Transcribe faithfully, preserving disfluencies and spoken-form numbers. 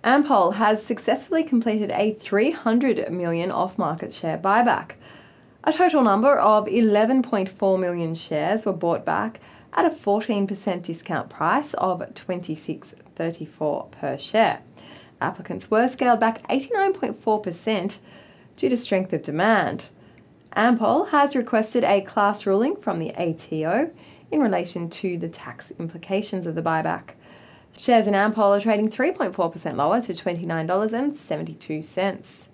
Ampol has successfully completed a three hundred million dollars off-market share buyback. A total number of eleven point four million shares were bought back at a fourteen percent discount price of twenty-six dollars and thirty-four cents per share. Applicants were scaled back eighty-nine point four percent due to strength of demand. Ampol has requested a class ruling from the A T O in relation to the tax implications of the buyback. Shares in Ampol are trading three point four percent lower to twenty-nine dollars and seventy-two cents.